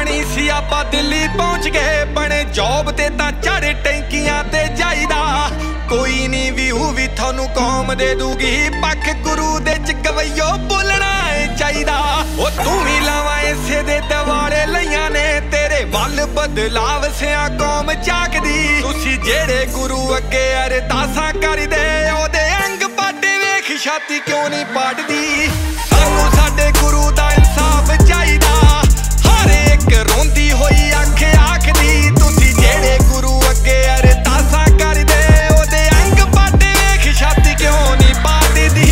ਨਹੀਂ ਸੀ ਆਪਾਂ ਦਿੱਲੀ ਪਹੁੰਚ ਗਏ, ਬਣੇ ਜੌਬ ਤੇ ਤਾਂ ਚਾਰੇ ਟੈਂਕੀਆਂ ਤੇ ਜਾਈਦਾ। ਕੋਈ ਨਹੀਂ ਵਿਊ ਵੀ ਤੁਹਾਨੂੰ ਕੌਮ ਦੇ ਦੂਗੀ, ਪੱਖ ਗੁਰੂ ਦੇ ਚ ਗਵਈਓ ਬੋਲਣਾ ਏ ਚਾਹੀਦਾ। ਉਹ ਤੂੰ ਵੀ ਲਾਵਾਂ ਇਸੇ ਦੇ ਦਿਵਾਲੇ ਲਈਆਂ ਨੇ, ਤੇਰੇ ਵੱਲ ਬਦਲਾਵ ਸਿਆ ਕੌਮ ਝਾਕਦੀ। ਤੁਸੀਂ ਜਿਹੜੇ ਗੁਰੂ ਅੱਗੇ ਅਰਦਾਸਾਂ ਕਰਦੇ, ਉਹਦੇ ਅੰਗ ਪਾਟੇ ਵੇਖ ਛਾਤੀ ਕਿਉਂ ਨਹੀਂ ਪਾਟਦੀ। ਸਾਨੂੰ ਸਾਡੇ ਗੁਰੂ ਦਾ ਇਨਸਾਫ ਚਾਹੀਦਾ, ਹਰ ਇੱਕ ਰੋਂਦੀ ਹੋਈ ਅੱਖ ਆਖਦੀ। ਤੁਸੀਂ ਜਿਹੜੇ ਗੁਰੂ ਅੱਗੇ ਅਰਦਾਸਾਂ ਕਰਦੇ, ਉਹਦੇ ਅੰਗ ਪਾਟੇ ਵੇਖ ਛਾਤੀ ਕਿਉਂ ਨਹੀਂ ਪਾਟਦੀ।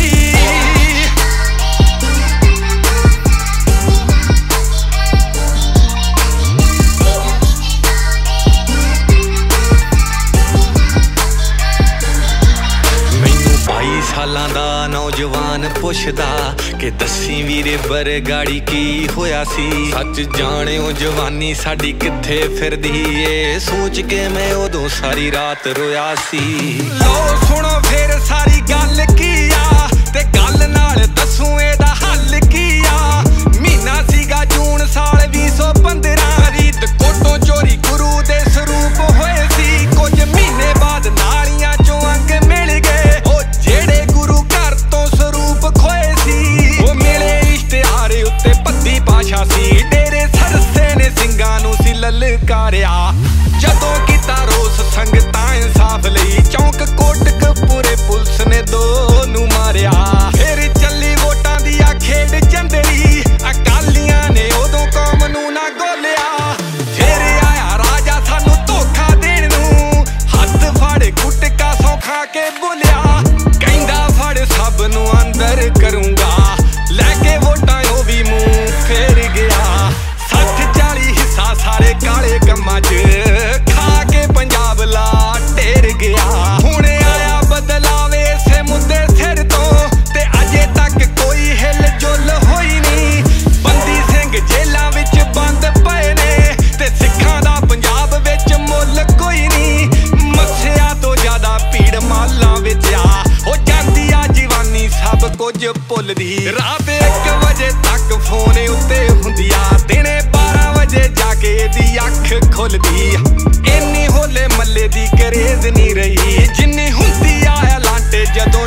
ਸਾਲਾਂ ਦਾ ਨੌਜਵਾਨ ਪੁੱਛਦਾ ਕਿ ਦੱਸੀ ਵੀਰੇ ਬਰਗਾੜੀ ਕੀ ਹੋਇਆ ਸੀ। ਸੱਚ ਜਾਣਿਓ ਜਵਾਨੀ ਸਾਡੀ ਕਿੱਥੇ ਫਿਰਦੀ ਏ, ਸੋਚ ਕੇ ਮੈਂ ਉਦੋਂ ਸਾਰੀ ਰਾਤ ਰੋਇਆ ਸੀ। ਲਓ ਸੁਣੋ ਫੇਰ ਸਾਰੀ ਗੱਲ ਕੀ ਆ, ਤੇ ਗੱਲ ਨਾਲ ਦੱਸੂ ਇਹਦਾ ਹੱਲ ਕੀ ਆ। ਮਹੀਨਾ ਸੀਗਾ ਜੂਨ ਸਾਲ 2015, ਫਰੀਦਕੋਟੋਂ ਚੋਰੀ ਗੁਰੂ ਦੇ ਸਰੂਪ ਹੋਏ ਸੀ। ਕੁਝ ਮਹੀਨੇ ਬਾਅਦ ਨਾਲੀਆਂ ਚੋਂ ਅੰਗ ਮਿਲ ਗਏ, ਉਹ ਜਿਹੜੇ ਗੁਰੂ ਘਰ ਤੋਂ ਸਰੂਪ ਖੋਏ ਸੀ। ਉਹ ਮਿਲੇ ਇਸ਼ਤਿਹਾਰ ਉੱਤੇ ਪੱਦੀ ਭਾਸ਼ਾ ਸੀ, ਡੇਰੇ ਸਰਸੇ ਨੇ ਸਿੰਘਾਂ ਨੂੰ ਸੀ ਲਲਕਾਰਿਆ। ਜਦੋਂ ਕੀਤਾ ਰੋਸ ਸੰਗਤਾਂ ਇਨਸਾਫ ਲਈ, ਚੌਂਕ ਕੋਟਕਪੂਰੇ ਪੁਲਿਸ ਨੇ ਦੋ ਨੂੰ ਮਾਰਿਆ। ਫਿਰ ਚੱਲੀ ਵੋਟਾਂ ਦੀ ਆ ਖੇਡ ਚੰਦਰੀ, ਅਕਾਲੀਆਂ ਨੇ ਉਦੋਂ ਕੌਮ ਨੂੰ ਨਾ ਗੋਲਿਆ। ਫਿਰ ਆਇਆ ਰਾਜਾ ਸਾਨੂੰ ਧੋਖਾ ਦੇਣ ਨੂੰ, ਹੱਥ ਫੜ ਗੁਟਕਾ ਸੌਂ ਖਾ ਕੇ ਬੋਲਿਆ। ਕਹਿੰਦਾ ਫੜ ਸਭ ਨੂੰ ਅੰਦਰ ਕਰੂੰਗਾ, ਲੈ ਕੇ ਵੋਟਾਂ ਉਹ ਵੀ ਮੂੰਹ ਫੇਰ ਗਿਆ। 60-40 ਹਿੱਸਾ ਸਾਰੇ ਕਾਲੇ ਕੰਮਾਂ 'ਚ ਖਾ ਕੇ ਪੰਜਾਬ ਲਾ ਢੇਰ ਗਿਆ। ਹੁਣ ਆਇਆ ਬਦਲਾਵ ਇਸੇ ਮੁੱਦੇ ਸਿਰ ਤੋਂ, ਤੇ ਅਜੇ ਤੱਕ ਕੋਈ ਹਿਲ ਜੁਲ ਹੋਈ ਨਹੀਂ। ਬੰਦੀ ਸਿੰਘ ਜੇਲਾਂ ਵਿੱਚ ਬੰਦ ਪਏ ਨੇ, ਤੇ ਸਿੱਖਾਂ ਦਾ ਪੰਜਾਬ ਵਿੱਚ ਮੁੱਲ ਕੋਈ ਨਹੀਂ। ਮੱਸਿਆ ਤੋਂ ਜ਼ਿਆਦਾ ਭੀੜ ਮਾਲਾਂ ਵਿੱਚ ਆ, ਹੋ ਜਾਂਦੀ ਆ ਜਵਾਨੀ ਸਭ ਕੁਝ ਭੁੱਲਦੀ। ਰਾਤ 1 ਵਜੇ ਤੱਕ ਫੋਨ ਉੱਤੇ ਹੁੰਦੀ ਆ, ਦਿਨੇ 12 ਵਜੇ ਜਾ ਕੇ ਇਹਦੀ ਅੱਖ ਖੁੱਲਦੀ। ਇੰਨੀ ਹੋਲੇ ਮੱਲੇ ਦੀ ਕਰੇਜ਼ ਨਹੀਂ ਰਹੀ, ਜਿੰਨੀ ਹੁੰਦੀ ਆ ਲਾਂਟੇ ਜਦੋਂ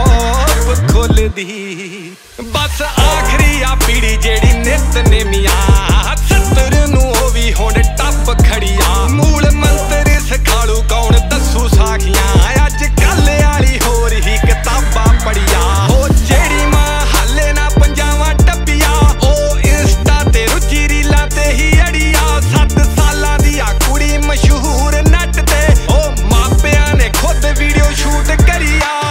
ਸ਼ੌਪ ਖੁੱਲਦੀ। ਬਸ ਆਖਰੀ ਆ ਪੀੜੀ ਜਿਹੜੀ ਨਿਤ ਨੇਮੀਆਂ, 70 ਨੂੰ ਉਹ ਵੀ ਹੁਣ ਟੱਪ ਖੜੀਆਂ। ਮੂਲ ਮੰਤਰ ਸਿਖਾਲੂ ਕੌਣ ਦੱਸੂ ਸਾਖੀਆਂ, ਅੱਜ ਕੱਲ ਵਾਲੀ ਹੋਰ ਹੀ ਕਿਤਾਬਾਂ ਪੜੀਆਂ। ਉਹ ਜਿਹੜੀ ਮਾਂ ਹਾਲੇ ਨਾ ਪੰਜਾਵਾਂ ਟੱਪੀਆਂ, ਉਹ ਇੰਸਟਾ ਤੇ ਰੁਚੀ ਰੀਲਾਂ ਤੇ ਹੀ ਅੜੀਆਂ। 7 ਸਾਲਾਂ ਦੀ ਆ ਕੁੜੀ ਮਸ਼ਹੂਰ ਨੱਟ ਤੇ, ਉਹ ਮਾਪਿਆਂ ਨੇ ਖੁਦ ਵੀਡੀਓ ਸ਼ੂਟ ਕਰੀਆ।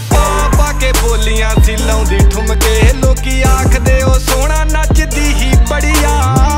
ਪਾ ਕੇ ਬੋਲੀਆਂ ਸੀ ਲਾਉਂਦੀ ਠੁਮਕੇ, ਲੋਕੀ ਆਖਦੇ ਉਹ ਸੋਹਣਾ ਨੱਚਦੀ ਹੀ ਬੜੀਆ।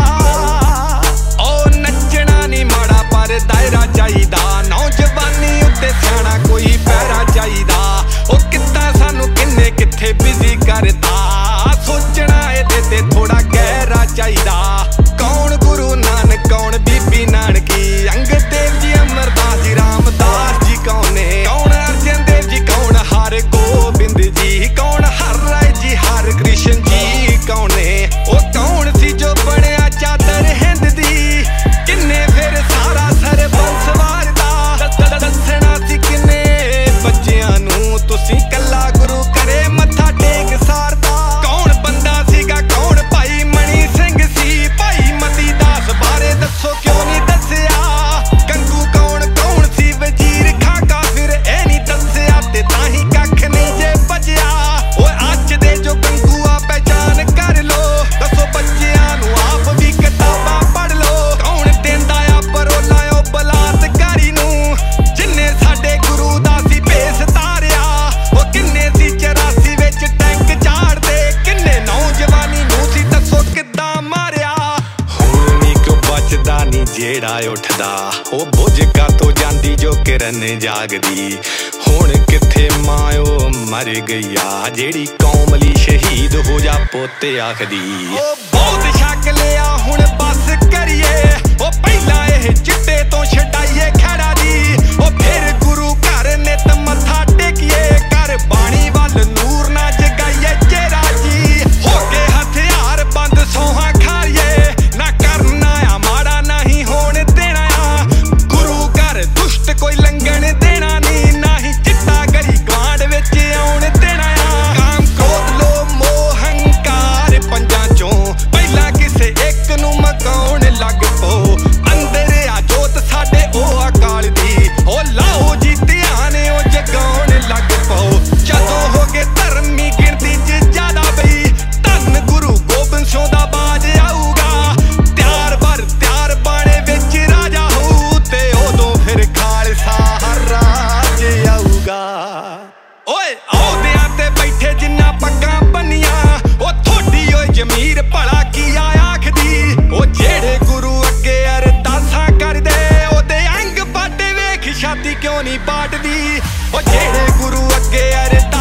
ਉਹ ਨੱਚਣਾ ਨਹੀਂ ਮਾੜਾ ਪਰ ਦਾਇਰਾ ਚਾਹੀਦਾ, ਨੌਜਵਾਨੀ ਉੱਤੇ ਸਿਆਣਾ ਕੋਈ ਪਹਿਰਾ ਚਾਹੀਦਾ। ਉਹ ਕਿੱਦਾਂ ਸਾਨੂੰ ਕਿੰਨੇ ਕਿੱਥੇ ਬਿਜ਼ੀ ਕਰਦਾ, ਸੋਚਣਾ ਇਹਦੇ ਤੇ ਥੋੜਾ ਗਹਿਰਾ ਚਾਹੀਦਾ। ਕੌਣ ਗੁਰੂ ਨਾਨਕ, ਕੌਣ ਬੀਬੀ ਨਾਨਕੀ, ਅੰਗਦ ਦੇਵ ਜੀ, ਅਮਰਦਾਸ ਜੀ, ਰਾਮਦਾਸ ਜੀ ਕੌਣ ਨੇ, ਕੌਣ ਅਰਜਨ ਦੇਵ ਜੀ, ਕੌਣ ਹਰ ਗੋਬਿੰਦ ਜੀ, ਕੌਣ ਹਰ ਰਾਏ ਜੀ, ਹਰ ਕ੍ਰਿਸ਼ਨ ਜੀ ਕੌਣ ਨੇ। ਉਹ ਕੌਣ ਸੀ ਜੋ ਬਣਿਆ ਚਾਦਰ ਹਿੰਦ ਦੀ, ਕਿੰਨੇ ਫਿਰ ਸਾਰਾ ਸਰਬੰਸ ਵਾਰਦਾ। ਦੱਸਣਾ ਸੀ ਕਿੰਨੇ ਬੱਚਿਆਂ ਨੂੰ, ਤੁਸੀਂ ਕੱਲਾ ਗੁਰੂ ਕਰੇ ਮੱਥਾ ਟੇਕ ਸਾਰਦਾ। ਕੌਣ ਬੰਦਾ ਸੀਗਾ, ਕੌਣ ਭਾਈ ਮਣੀ ਸਿੰਘ ਸੀ, ਭਾਈ ਮਤੀ ਦਾਸ ਬਾਰੇ ਦੱਸੋ ਕਿਉਂ ਨਹੀਂ ਦੱਸਿਆ। ਗੰਗੂ ਕੌਣ ਕੌਣ ਸੀ ਵਜ਼ੀਰ ਖਾਂ ਕਾਫਿਰ, ਇਹ ਨਹੀਂ ਦੱਸਿਆ ਤੇ ਤਾਂ ਹੀ ਕੱਖ ਨਹੀਂ ਜੇ ਬਚਿਆ। ਓਏ ਅੱਜ ਦੇ ਜੋ ਗੰਗੂ ਆ ਪਹਿਚਾਨ ਕਰ ਲੋ, ਦੱਸੋ ਬੱਚਿਆਂ ਨੂੰ ਆਪ ਵੀ ਕਿਤਾਬਾਂ ਪੜ੍ਹ ਲੋ। ਕੌਣ ਦਿੰਦਾ ਆ ਪਰੋਲਾ ਉਹ ਬਲਾਤਕਾਰੀ ਨੂੰ, ਜਿੰਨੇ ਸਾਡੇ ਗੁਰੂ ਦਾ ਸੀ ਭੇਸ ਤਾਰਿਆ। ਉਹ ਕਿੰਨੇ ਸੀ 84 ਵਿੱਚ ਟੈਂਕ ਝਾੜਦੇ, ਕਿੰਨੇ ਨੌਜਵਾਨੀ ਨੂੰ ਸੀ ਦੱਸੋ ਕਿੱਦਾਂ ਮਾਰਿਆ। ਹੁਣ ਵੀ ਕਿਉਂ ਬਚਦਾ ਨਹੀਂ ਜਿਹੜਾ ਉੱਠਦਾ, ਉਹ ਬੁੱਝ ਕਾ ਤੋਂ ਜਾਂਦੀ ਜੋ ਕਿਰਨ ਜਾਗਦੀ। ਹੁਣ ਕਿੱਥੇ ਮਾਂ ਉਹ ਮਰ ਗਈਆ, ਜਿਹੜੀ ਕੌਮ ਲਈ ਸ਼ਹੀਦ ਹੋ ਜਾ ਪੁੱਤ ਆਖਦੀ। ਉਹ ਬਹੁਤ ਛੱਕ ਲਿਆ ਹੁਣ ਬਸ ਕਰੀਏ, ਉਹ ਪਹਿਲਾਂ ਇਹ ਚਿੱਟੇ ਤੋਂ ਛਡਾਈਏ ਖੈੜਾ ਦੀ। ਉਹ ਫਿਰ ਗੁਰੂ ਘਰ ਨਿਤ ਮੱਥਾ ਟੇਕੀਏ, ਘਰ ਬਾਣੀ ਵੱਲ ਨੂਰ ਨਾ ਜਗਾਈਏ ਚਿਹਰਾ ਜੀ। ਹੋ ਕੇ ਹਥਿਆਰ ਬੰਦ ਸੌਹਾਂ ਖਾਈਏ, ਨਾ ਕਰਨਾ ਆ ਪਾਠ ਦੀ। ਉਹ ਜਿਹੜੇ ਗੁਰੂ ਅੱਗੇ ਅਰਦਾਸ